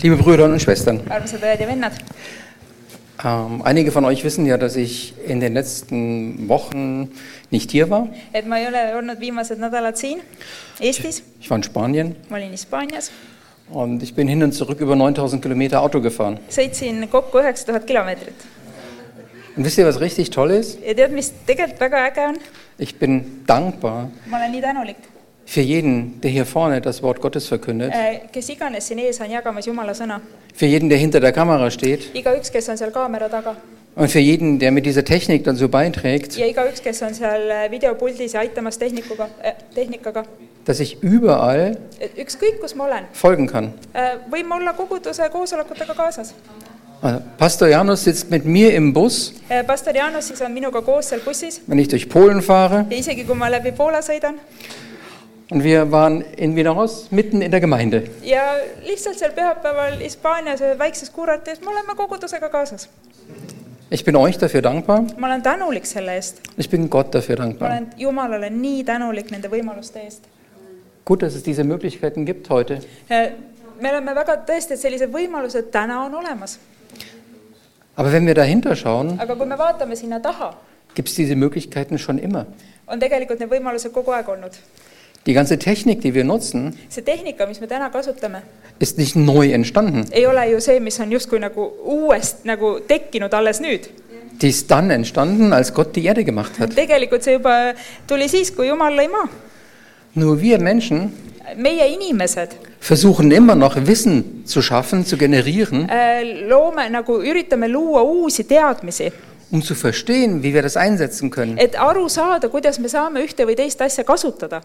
Liebe Brüder und Schwestern, armsad õed ja vennad. Einige von euch wissen ja, dass ich in den letzten Wochen nicht hier war. Et ma ei ole olnud viimased nädalad siin Eestis. Ich war in Spanien Ma olin Hispaanias. und ich bin hin und zurück über 9000 Kilometer Auto gefahren. Sõitsin kokku 9000 kilomeetrit. Und wisst ihr, was richtig toll ist? Ja tead, mis tegelikult väga äge on? Ich bin dankbar Ma olen nii tänulik. für jeden, der hier vorne das Wort Gottes verkündet. Kes iganes siin ees on jagamas Jumala sõna. Für jeden, der hinter der Kamera steht. Igaüks, kes on seal kaamera taga. Und für jeden, der mit dieser Technik dann so beiträgt, Ja igaüks, kes on seal videopuldis ja aitamas tehnikaga. dass ich überall Ükskõik, kus ma olen. folgen kann. Võin ma olla koguduse koosolekutega kaasas. Pastor Janus sitzt mit mir im Bus, Pastor Jaanus siis on minuga koos seal bussis. wenn ich durch Polen fahre. Ja isegi kui ma läbi Poola sõidan. Und wir waren in Vinaroz mitten in der Gemeinde. Ja lihtsalt seal pühapäeval Hispaanias väikses kuuratis me oleme kogudusega kaasas. Ich bin euch dafür dankbar. Ma olen tänulik selle eest. Ich bin Gott dafür Ma dankbar. olen Jumalale nii tänulik nende võimaluste eest. Gut, dass es diese Möglichkeiten gibt heute. Me oleme väga tõesti, et sellised võimalused täna on olemas. Aber wenn wir dahinter schauen, Aga kui me vaatame sinna taha, gibt es diese Möglichkeiten schon immer. on tegelikult need võimalused kogu aeg olnud. Die ganze Technik, die wir nutzen, See tehnika, mis me täna kasutame, ist nicht neu entstanden. ei ole ju see, mis on justkui nagu uuest nagu tekkinud alles nüüd. Die ist dann entstanden, als Gott die Erde gemacht hat. Tegelikult see juba tuli siis, kui Jumal lõi maa. Nur wir Menschen Meie inimesed versuchen immer noch Wissen zu schaffen, zu generieren, üritame luua uusi teadmisi, um zu verstehen, wie wir das einsetzen können. et aru saada, kuidas me saame ühte või teist asja kasutada.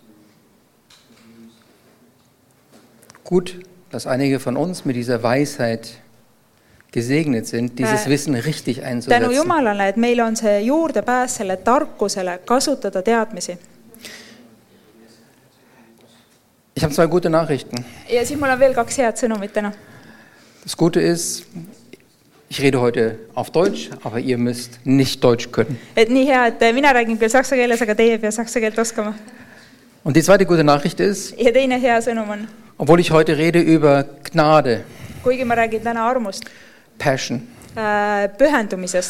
Gut, dass einige von uns mit dieser Weisheit gesegnet sind, dieses Wissen richtig Tänu einzusetzen. Jumalale, et meil on see juurdepääs selle tarkusele kasutada teadmisi. Ich habe zwei gute Nachrichten. Ja siis mul on veel 2 head sõnumit täna. Das Gute ist, ich rede heute auf Deutsch, aber ihr müsst nicht Deutsch können. Et nii hea, et mina räägin küll saksa keeles, aga teie ei pea saksa keelt oskama. Und die zweite gute Nachricht ist, Ja teine hea sõnum on, obwohl ich heute rede über Gnade, kuigi ma räägin täna armust, Passion, pühendumisest,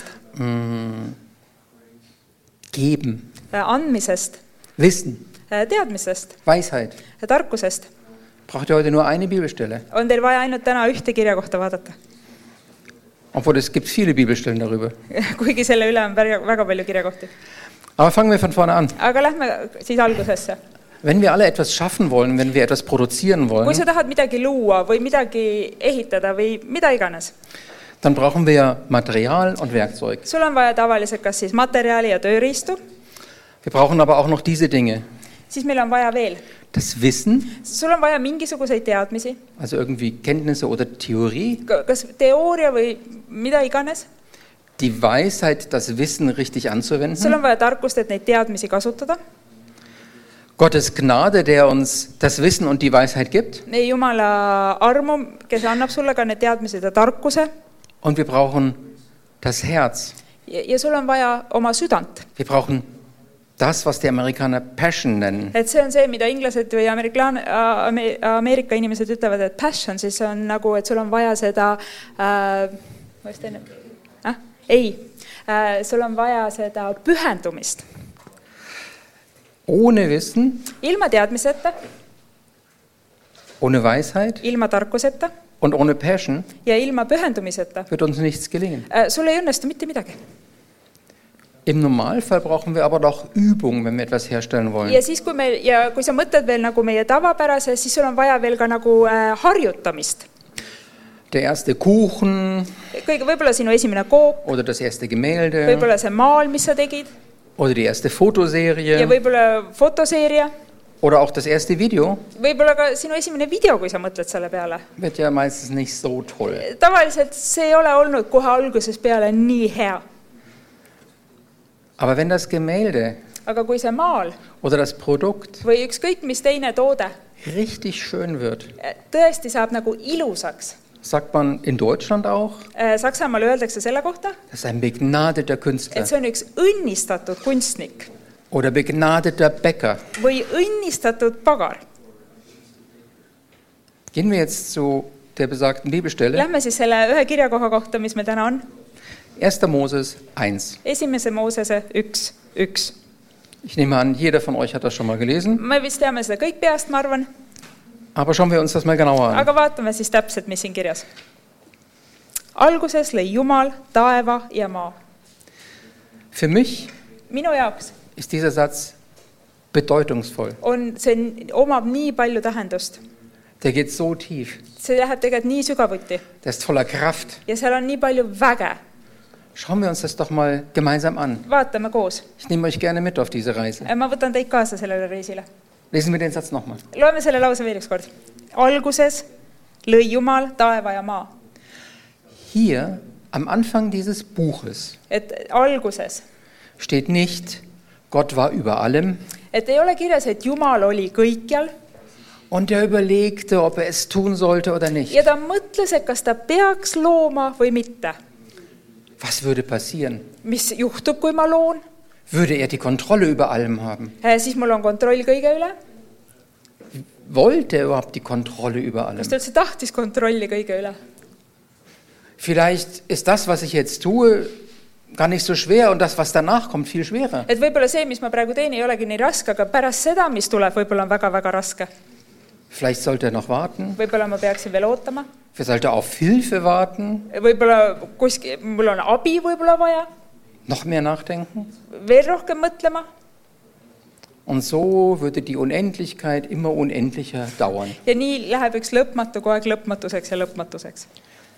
Geben, andmisest, Wissen, teadmisest, Weisheit, tarkusest, braucht ihr heute nur eine Bibelstelle. on teil vaja ainult täna ühte kirja kohta vaadata. Obwohl es gibt viele Bibelstellen darüber. Kuigi selle üle on väga palju kirjakohti. Aber fangen wir von vorne an. Aga lähme siis algusesse. Wenn wir alle etwas schaffen wollen, wenn wir etwas produzieren Kui wollen, sa tahad midagi luua või midagi ehitada või mida iganes, dann brauchen wir Material und Werkzeug. sul on vaja tavaliselt kas siis materjali ja tööriistu, Wir brauchen aber auch noch diese Dinge. siis meil on vaja veel. Das Wissen, Sul on vaja mingisuguseid teadmisi, also irgendwie Kenntnisse oder Theorie, kas teooria või mida iganes. die Weisheit, das Wissen richtig Sul anzuwenden, on vaja tarkust, et neid teadmisi kasutada. Gottes Gnade, der uns das Wissen und die Weisheit gibt, Jumala armu, kes annab sulle ka need teadmised ja tarkuse. und wir brauchen das Herz. Ja sul on vaja oma südant. Wir brauchen das, was die Amerikaner Passion nennen. Et see on see, mida inglased või Ameerika inimesed ütlevad, et passion, siis on nagu, et sul on vaja seda, sul on vaja seda pühendumist. Ohne Wissen, Ilma teadmiseta, ohne Weisheit ilma tarkuseta und ohne Passion ja ilma pühendumiseta wird uns nichts gelingen. sul ei õnnestu mitte midagi. Im Normalfall brauchen wir aber doch Übung, wenn wir etwas herstellen wollen. Ja siis, kui sa mõtled veel nagu meie tavapärase, siis sul on vaja veel ka nagu harjutamist. Der erste Kuchen Võib-olla sinu esimene kook, oder das erste Gemälde võib-olla see maal, mis sa tegid, oder die erste ja Fotoserie võib-olla fotoseeria, oder auch das erste Video võib-olla ka sinu esimene video, kui sa mõtled selle peale. wird ja meistens nicht so toll. Tavaliselt see ei ole olnud kohe alguses peale nii hea. Aber wenn das Gemälde Aga kui see maal oder das Produkt või ükskõik mis teine toode richtig schön wird, tõesti saab nagu ilusaks. sagt man in Deutschland auch, Saksamaal öeldakse selle kohta, das ist ein begnadeter Künstler et see on üks õnnistatud kunstnik oder begnadeter Bäcker. või õnnistatud pagar. Gehen wir jetzt zu der besagten Bibelstelle. Lähme siis selle ühe kirjakoha kohta, mis meil täna on. 1. Moses 1. Esimese Moosese 1:1. Ich nehme an, jeder von euch hat das schon mal gelesen. Me vist teame seda kõik peast, ma arvan. Aber schauen wir uns das mal genauer an. Aga vaatame siis täpselt, mis siin kirjas. Alguses lõi Jumal taeva ja maa. Für mich Minu jaoks ist dieser Satz bedeutungsvoll. omab nii palju tähendust. Der geht so tief. See läheb tegelikult nii sügavuti. Der ist voller Kraft. Ja seal on nii palju väge. Schauen wir uns das doch mal gemeinsam an. Vaatame koos. Ich nehme euch gerne mit auf diese Reise. Ma võtan teid kaasa sellele reisile. Lesen wir den Satz nochmal. Loeme selle lause veel üks kord. Alguses lõi Jumal taeva ja maa. Hier, am Anfang dieses Buches, Et alguses. steht nicht, Gott war über allem Et ei ole kirjas, et Jumal oli kõikjal und er überlegte, ob er es tun sollte oder nicht. ja ta mõtles, et kas ta peaks looma või mitte. Was würde passieren? Mis juhtub, kui ma loon? Würde er die Kontrolle über allem haben? Siis mul on kontroll kõige üle. Wollte er überhaupt die Kontrolle über allem? Kas ta üldse tahtis kontrolli kõige üle? Vielleicht ist das, was ich jetzt tue, gar nicht so schwer und das, was danach kommt, viel schwerer. Et võib-olla see, mis ma praegu teen, ei olegi nii raske, aga pärast seda, mis tuleb, võib-olla on väga-väga raske. Vielleicht sollte er noch warten. Võib-olla ma peaksin veel ootama. Er sollte auf Hilfe warten. Võib-olla mul on abi võib-olla vaja. Noch mehr nachdenken. Veel rohkem mõtlema. Und so würde die Unendlichkeit immer unendlicher dauern. Ja nii läheb üks lõpmatu kogu aeg lõpmatuseks ja lõpmatuseks.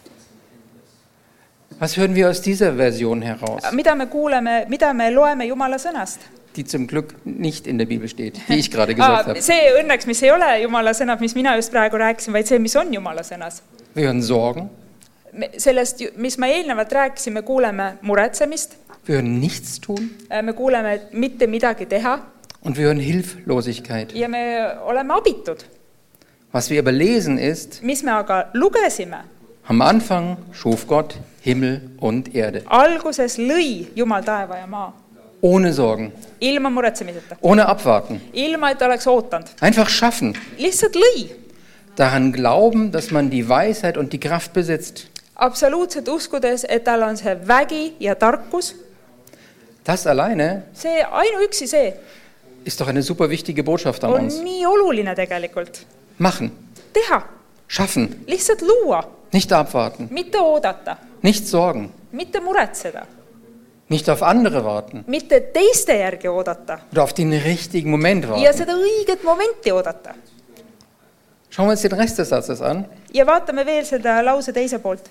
Was hören wir aus dieser Version heraus? Mida me loeme Jumala sõnast? Die zum Glück nicht in der Bibel steht, die ich gerade gesagt habe. See õnneks, mis ei ole Jumala sõnad, mis mina just praegu rääkisin, vaid see, mis on Jumala sõnas. Wir hören Sorgen. Sellest, mis me eelnevalt rääkisime, kuuleme muretsemist. Wir hören nichts tun. Me kuuleme mitte midagi teha. Und wir hören Hilflosigkeit. Ja me oleme abitud. Was wir aber lesen ist, mis me aga lugesime? Am Anfang schuf Gott Himmel und Erde. Alguses lõi Jumal taeva ja maa. Ohne Sorgen. Ilma muretsemiseta. Ohne abwarten. Ilma, et oleks ootanud. Einfach schaffen. Lihtsalt lõi. Daran glauben, dass man die Weisheit und die Kraft besitzt. Absoluutselt uskudes, et tal on see vägi ja tarkus. Das alleine See ainuüksi see ist doch eine super wichtige Botschaft an on uns. nii oluline tegelikult. Machen. Teha. Schaffen. Lihtsalt luua. Nicht abwarten. Mitte oodata. Nicht sorgen. Mitte muretseda. Nicht auf andere warten. Mitte teiste järgi oodata. Oder auf den richtigen Moment Ja warten. seda õiget momenti oodata. Schauen wir uns den Rest des Satzes an. Ja vaatame veel seda lause teise poolt.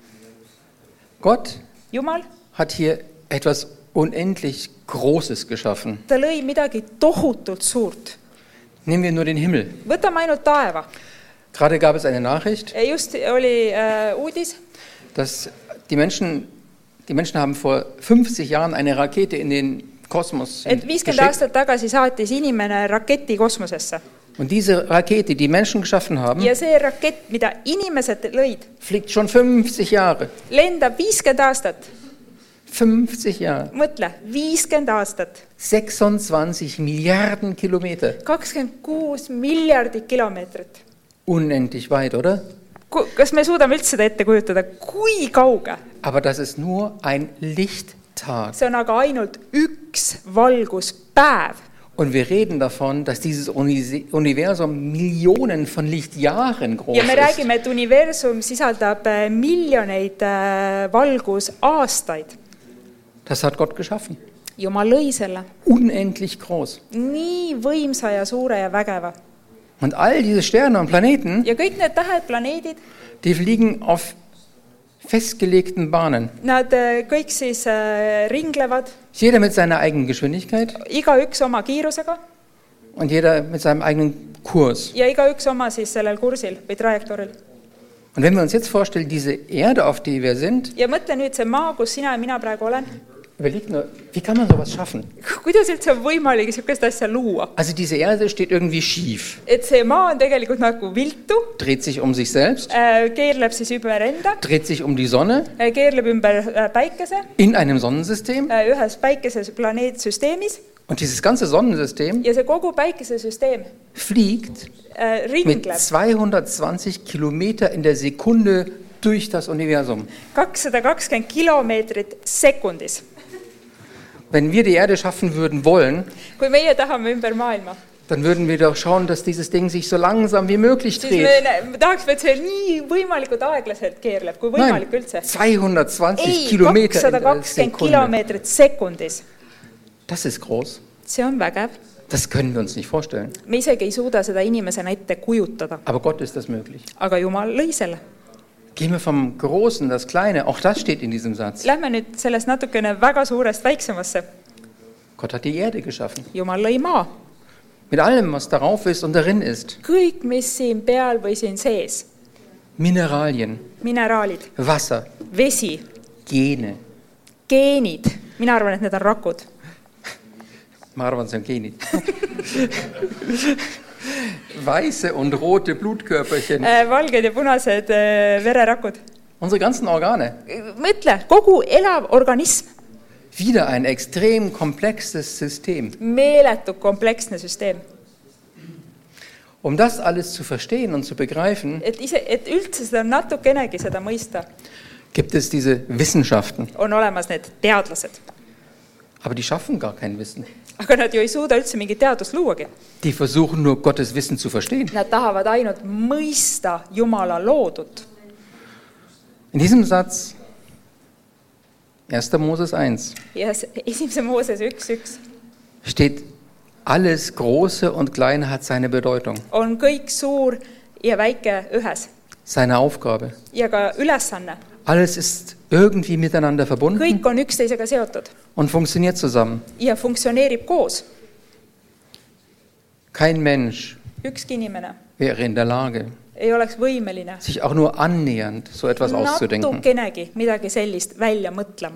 Gott Jumal, hat hier etwas unendlich Großes geschaffen. ta lõi midagi tohutult suurt. Nehmen wir nur den Himmel. Võtame ainult taeva. Gerade gab es eine Nachricht, Just oli uudis, dass die Menschen haben vor 50 Jahren eine Rakete in den Kosmos et 50 geschickt. aastat tagasi saatis inimene raketi kosmosesse. Und diese Rakete, die Menschen geschaffen haben, Ja see rakett, mida inimesed lõid, fliegt schon 50 Jahre. lendab 50 aastat. 50 Jahre. Mõtle, 50 aastat. 26 Milliarden Kilometer. 26 miljardit kilomeetrit. Unendlich weit, oder? Kas me suudame üldse seda ette kujutada? Kui kauge? Aber das ist nur ein Lichttag. See on aga ainult üks valguspäev. Und wir reden davon, dass dieses Universum Millionen von Lichtjahren groß Ja me ist. räägime, et universum sisaldab miljoneid valgusaastaid. Das hat Gott geschaffen. Jumal lõi selle. Unendlich groß. Nii võimsa ja suure ja vägeva. Und all diese Sterne und Planeten, Ja kõik need tähed, planeedid, die fliegen auf festgelegten Bahnen. nad kõik siis ringlevad, Jeder mit seiner eigenen Geschwindigkeit igaüks oma kiirusega und jeder mit seinem eigenen Kurs. ja igaüks oma siis sellel kursil või trajektooril. Und wenn wir uns jetzt vorstellen, diese Erde, auf der wir sind, Ja mõtle nüüd see maa, kus sina ja mina praegu olen. überleg nur, wie kann man sowas schaffen? Kuidas üldse on võimalik niisugust asja luua? Also diese Erde steht irgendwie schief, Et see maa on tegelikult nagu viltu, dreht sich um sich selbst, keerleb siis ümber enda, dreht sich um die Sonne keerleb ümber päikese, in einem Sonnensystem. ühes päikeses planeetsüsteemis Und dieses ganze Sonnensystem ja see kogu päikesesüsteem fliegt mit ringleb 220 Kilometer in der Sekunde durch das Universum. 220 kilomeetrit sekundis. Wenn wir die Erde schaffen würden wollen, Kui meie tahame ümber maailma, dann würden wir doch schauen, dass dieses Ding sich so langsam wie möglich siis dreht. me tahaks, et see nii võimalikult aeglaselt keerleb, kui võimalik üldse. 220 Ei, Kilometer in der 220 Sekunde. kilomeetrit sekundis. Das ist groß. See on vägev. Das können wir uns nicht vorstellen. Me isegi ei suuda seda inimesena ette kujutada. Aber Gott ist das möglich. Aga Jumal lõi selle. Gehen wir vom Großen, das Kleine, auch das steht in diesem Satz. Lähme nüüd sellest natukene väga suurest väiksemasse. Gott hat die Erde geschaffen. Jumal lõi maa. Mit allem, was darauf ist und darin ist. Kõik, mis siin peal või siin sees. Mineralien, Mineraalid, Wasser, vesi, Gene. geenid. Mina arvan, et need on rakud. Ma arvan, see on Geenid. Weiße und rote Blutkörperchen. Valged ja punased vererakud. Unsere ganzen Organe. Mõtle, kogu elav organism. Wieder ein extrem komplexes System. Meeletu kompleksne süsteem. Um das alles zu verstehen und zu begreifen, Et üldse seda natukenegi seda mõista, gibt es diese Wissenschaften. on olemas need teadlased. Aber die schaffen gar kein Wissen. Aga nad ju ei suuda üldse mingit teadust luuagi. Die versuchen nur, Gottes Wissen zu verstehen. Nad tahavad ainult mõista Jumala loodut. In diesem Satz, 1. Moses 1, Ja 1. Mooses 1.1 steht, alles Große und Kleine hat seine Bedeutung, on kõik suur ja väike ühes. seine Aufgabe. Ja ka ülesanne. Alles ist irgendwie miteinander verbunden Kõik on üksteisega seotud und funktioniert zusammen. ja funktsioneerib koos. Kein Mensch Ükski inimene wäre in der Lage, ei oleks võimeline sich auch nur annähernd so etwas auszudenken. natukenegi midagi sellist välja mõtlema.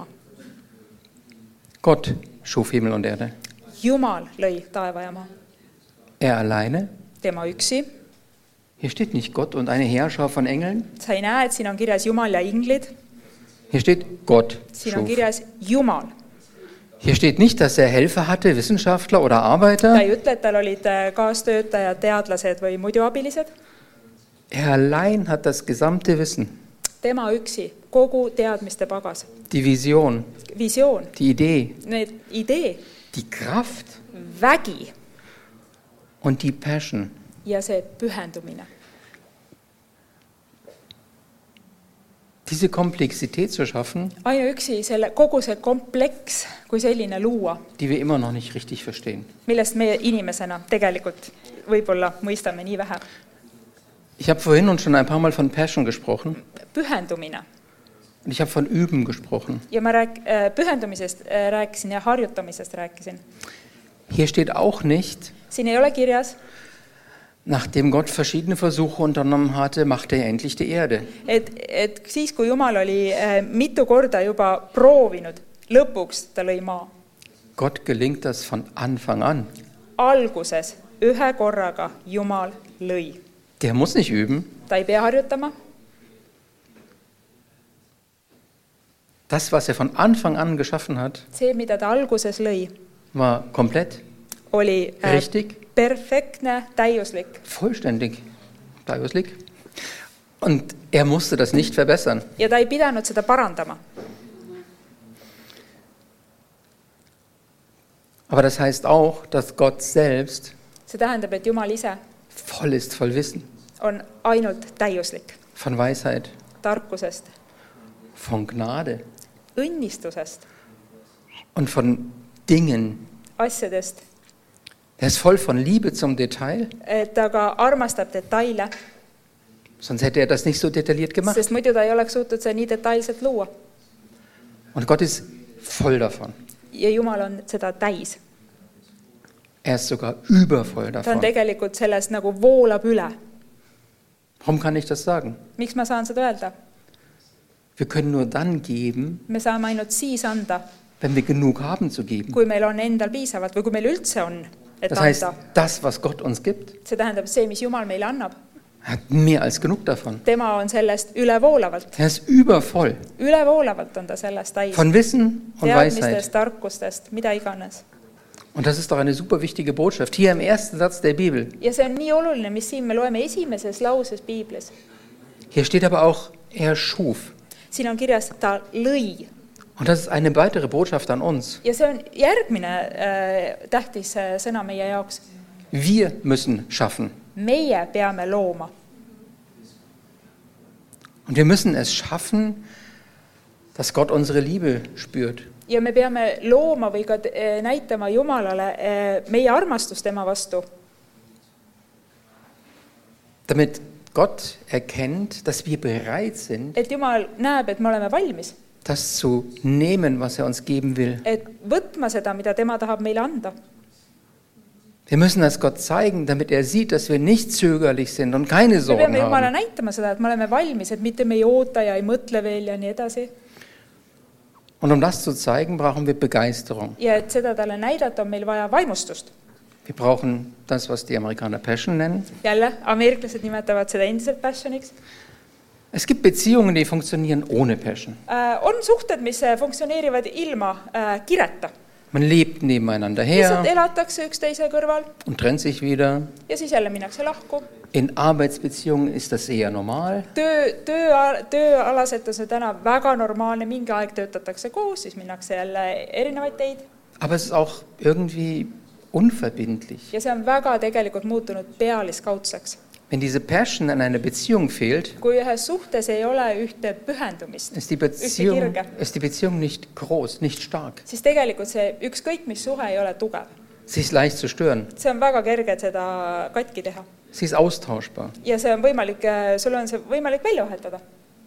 Gott schuf Himmel und Erde. Jumal lõi taeva ja maa. Er alleine. Tema üksi. Hier steht nicht Gott und eine Heerschar von Engeln. Sa ei näe, et siin on kirjas Jumal ja inglid. Hier steht Gott Siin on schuf. kirjas Jumal. Hier steht nicht, dass er Helfer hatte, Wissenschaftler oder Ta Arbeiter. ei ütle, et tal olid kaastöötajad, teadlased või muidu abilised. Er allein hat das gesamte Wissen, Tema üksi, kogu teadmiste pagas. die Vision, Visioon, die Idee, need idee, die Kraft vägi und die Passion. ja see pühendumine. Diese Komplexität zu schaffen, Ainuüksi kogu see kompleks kui selline luua, die wir immer noch nicht richtig verstehen. millest meie inimesena tegelikult võib-olla mõistame nii vähe. Ich habe vorhin und schon ein paar Mal von Passion gesprochen Pühendumine. und ich habe von Üben gesprochen. Ja ma pühendumisest rääkisin ja harjutamisest rääkisin. Hier steht auch nicht, Siin ei ole kirjas, nachdem Gott verschiedene Versuche unternommen hatte, machte er endlich die Erde. et siis, kui Jumal oli mitu korda juba proovinud, lõpuks ta lõi maa. Gott gelingt das von Anfang an. Alguses ühe korraga Jumal lõi. Der muss nicht üben. Ta ei pea harjutama. Das, was er von Anfang an geschaffen hat, See, mida ta alguses lõi, war komplett, oli richtig, perfektne, täiuslik. vollständig, täiuslik. Und er musste das nicht verbessern. Ja ta ei pidanud seda parandama. Aber das heißt auch, dass Gott selbst See tähendab, et Jumal ise voll ist, voll Wissen, on ainult täiuslik. von Weisheit, Tarkusest, von Gnade õnnistusest, und von Dingen. asjadest. Er ist voll von Liebe zum Detail, Ta ka armastab detaile, sonst hätte er das nicht so detailliert gemacht. sest muidu ta ei oleks suutnud see nii detailselt luua. Und Gott ist voll davon. Ja Jumal on seda täis. Er ist sogar übervoll Ta on davon. tegelikult sellest nagu voolab üle. Warum kann ich das sagen? Miks ma saan seda öelda? Wir können nur dann geben, Me saame ainult siis anda, wenn wir genug haben zu geben. kui meil on endal piisavalt või kui meil üldse on, et Das heißt, anda. das, was Gott uns gibt, See tähendab see, mis Jumal meile annab. hat mehr als genug davon. Tema on sellest ülevoolavalt. Er ist übervoll Ülevoolavalt on ta sellest täis. von Wissen und Weisheit. Teadmistest, tarkustest, mida iganes. Und das ist doch eine super wichtige Botschaft. Hier im ersten Satz der Bibel. ja see on nii oluline, mis siin me loeme esimeses lauses piiblis. Hier steht aber auch, er schuf. Siin on kirjas, ta lõi. Und das ist eine weitere Botschaft an uns. Ja see on järgmine tähtis sõna meie jaoks. Wir müssen schaffen. Meie peame looma. Und wir müssen es schaffen, dass Gott unsere Liebe spürt. Ja me peame looma või ka näitama Jumalale meie armastust tema vastu. Damit Gott erkennt, dass wir bereit sind, Et Jumal näeb, et me oleme valmis. das zu nehmen, was er uns geben will. Et võtma seda, mida tema tahab meile anda. Wir müssen das Gott zeigen, damit er sieht, dass wir nicht zögerlich sind und keine Me Sorgen peame Jumala haben. näitama seda, et me oleme valmis, et mitte me ei oota ja ei mõtle veel ja nii edasi. Und um das zu zeigen, brauchen wir Begeisterung. Ja et seda talle näidata, on meil vaja vaimustust. Wir brauchen das, was die Amerikaner Passion nennen. Jälle, ameeriklased nimetavad seda endiselt passioniks. Es gibt Beziehungen, die funktionieren ohne Passion. On suhted, mis funktsioneerivad ilma kireta. Man lebt nebeneinander Lihtsalt her elatakse üksteise kõrval und trennt sich wieder. ja siis jälle minnakse lahku. In Arbeitsbeziehungen ist das eher normal. Tööalaselt on see täna väga normaalne, mingi aeg töötatakse koos, siis minnakse jälle erinevaid teid. Aber es ist auch irgendwie unverbindlich. Ja see on väga tegelikult muutunud pealiskaudseks. Wenn diese Passion in einer Beziehung fehlt, Kui ühes suhtes ei ole ühte pühendumist, ist die Beziehung nicht groß, nicht stark. siis tegelikult see ükskõik mis suhe ei ole tugev. Sie ist leicht zu stören. See on väga kerge seda katki teha. Sie ist austauschbar. Ja see on võimalik, sul on see võimalik välja vahetada.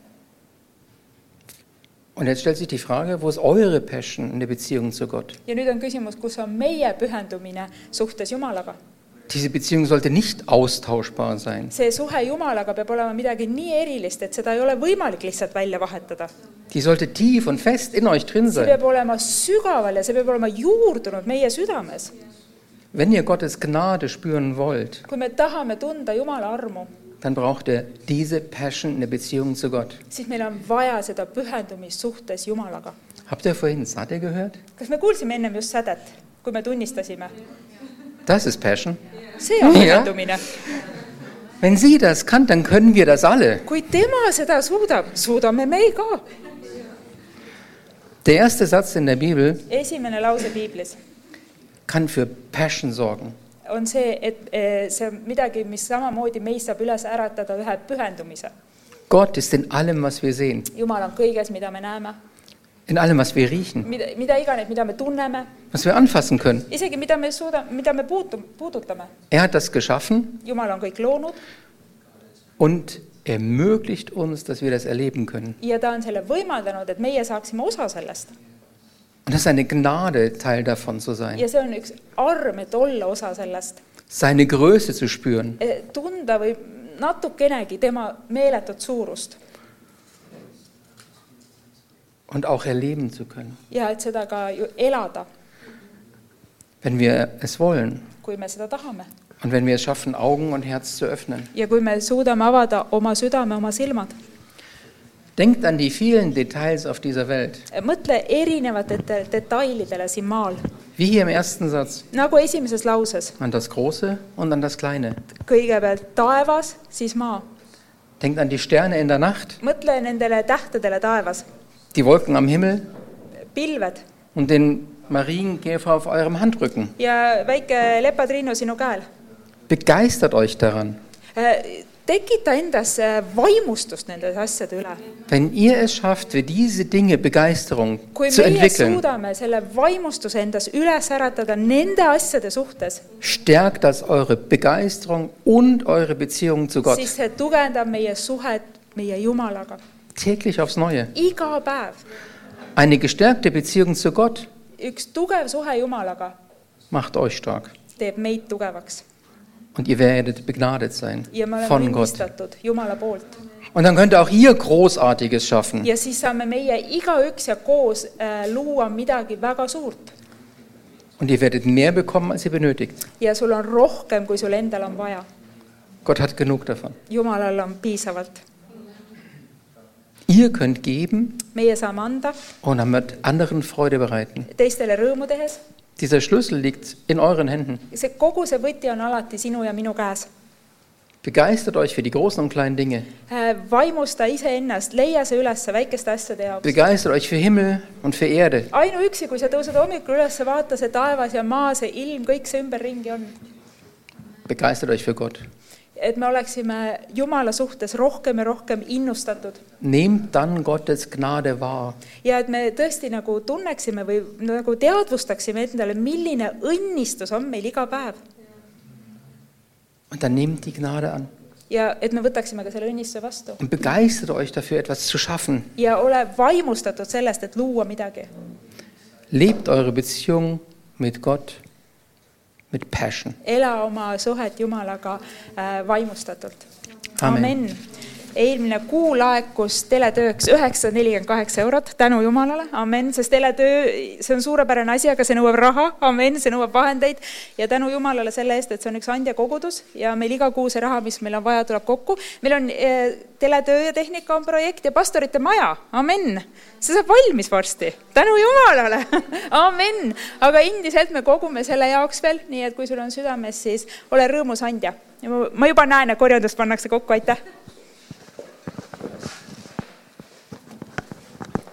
Und jetzt stellt sich die Frage, wo ist eure Passion in der Beziehung zu Gott? Ja nüüd on küsimus, kus on meie pühendumine suhtes Jumalaga. Diese Beziehung sollte nicht austauschbar sein. See suhe Jumalaga peab olema midagi nii erilist, et seda ei ole võimalik lihtsalt välja vahetada. Die sollte tief und fest in euch drin See sein. peab olema sügaval ja see peab olema juurdunud meie südames. Wenn ihr Gottes Gnade spüren wollt, Kui me tahame tunda Jumala armu, dann braucht ihr diese Passion in der Beziehung zu Gott. siis meil on vaja seda pühendumist suhtes Jumalaga. Habt ihr vorhin Sade gehört? Kas me kuulsime ennem just sädet, kui me tunnistasime? Das ist Passion. See on Ja. pühendumine. Wenn sie das kann, dann können wir das alle. Kui tema seda suudab, suudame me ka. Der erste Satz in der Bibel Esimene lause piiblis kann für Passion sorgen. on see, et see on midagi, mis samamoodi meis saab üles äratada ühe pühendumise. Gott ist in allem, was wir sehen, Jumal on kõiges, mida me näeme, in allem, was wir riechen, mida iganes, mida me tunneme, was wir anfassen können. isegi mida me puudutame. Er hat das geschaffen Jumal on kõik loonud und ermöglicht uns, dass wir das erleben können. ja ta on selle võimaldanud, et meie saaksime osa sellest. Und das ist eine Gnade, Teil davon zu sein. Ja see on üks arm, et olla osa sellest. Seine Größe zu spüren. Tunda või natukenegi tema meeletut suurust. Und auch erleben zu können, Ja et seda ka ju elada, wenn wir es wollen. kui me seda tahame. Und wenn wir es schaffen, Augen und Herz zu öffnen. Ja kui me suudame avada oma südame, oma silmad. Denkt an die vielen Details auf dieser Welt. Mõtle erinevatele detailidele siin maal. Wie hier im ersten Satz. Nagu esimeses lauses. An das Große und an das Kleine. Kõigepealt taevas, siis maa. Denkt an die Sterne in der Nacht, Mõtle nendele tähtedele taevas. die Wolken am Himmel Pilved und den Marienkäfer auf eurem Handrücken. ja väike lepatriinu sinu käel. Begeistert euch daran. Tekita endas vaimustust nende asjade üle. Wenn ihr es schafft, für diese Dinge Begeisterung Kui zu meie entwickeln, suudame selle vaimustuse endas üles äratada nende asjade suhtes, stärkt das eure Begeisterung und eure Beziehung zu Gott. siis see tugevdab meie suhet meie Jumalaga. Täglich aufs Neue. Iga päev. Eine gestärkte Beziehung zu Gott Üks tugev suhe Jumalaga macht euch stark. teeb meid tugevaks. Und ihr werdet begnadet sein Ja me oleme von Gott. õnnistatud Jumala poolt. Und dann könnt ihr auch ihr Großartiges schaffen. Ja siis saame meie igaüks ja koos luua midagi väga suurt. Und ihr werdet mehr bekommen, als ihr benötigt. Ja sul on rohkem, kui sul endal on vaja. Gott hat genug davon. Jumalal on piisavalt. Ihr könnt geben Meie saame anda und damit anderen Freude bereiten. teistele rõõmu tehes Dieser Schlüssel liegt in euren Händen. Kogu see võti on alati sinu ja minu käes. Begeistert euch für die großen und kleinen Dinge. Vaimusta iseennast, leia see üles väikeste asjade jaoks. Begeistert euch für Himmel und für Erde. Ainuüksi, kui sa tõused hommikul üles, vaata see taevas ja maa, see ilm, kõik see ümberringi on. Begeistert euch für Gott. Et me oleksime Jumala suhtes rohkem ja rohkem innustatud. Nehmt dann Gottes Gnade wahr. Ja et me tõesti nagu tunneksime või nagu teadvustaksime endale, milline õnnistus on meil iga päev. Und dann nehmt die Gnade an. Ja et me võtaksime ka selle õnnistuse vastu. Und begeistert euch dafür, etwas zu schaffen. Ja ole vaimustatud sellest, et luua midagi. Lebt eure Beziehung mit Gott mit passion. Ela oma suhet Jumalaga vaimustatult. Amen. Amen. Eelmine kuu laekus teletööks 948 €, tänu Jumalale, amen, sest teletöö, see on suurepärane asi, aga see nõuab raha, amen, see nõuab vahendeid ja tänu Jumalale selle eest, et see on üks andja kogudus ja meil iga kuu see raha, mis meil on vaja, tuleb kokku. Meil on teletöö ja tehnika on projekt ja pastorite maja, amen, see saab valmis varsti, tänu Jumalale, amen, aga endiselt me kogume selle jaoks veel, nii et kui sul on südames, siis ole rõõmus andja. Ma juba näen, et korjandust pannakse kokku, aitäh!